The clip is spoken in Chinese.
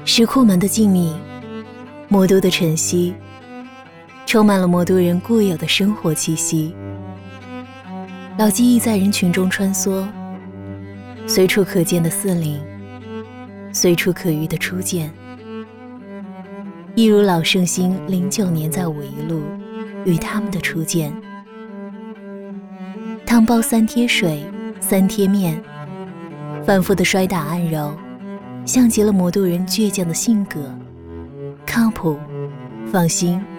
石库门的静谧，魔都的晨曦，充满了魔都人固有的生活气息。老记忆在人群中穿梭，随处可见的四邻，随处可遇的初见，一如老圣星09年在武夷路与他们的初见。汤包3贴水3贴面，反复的摔打按揉，像极了魔都人倔强的性格，靠谱放心，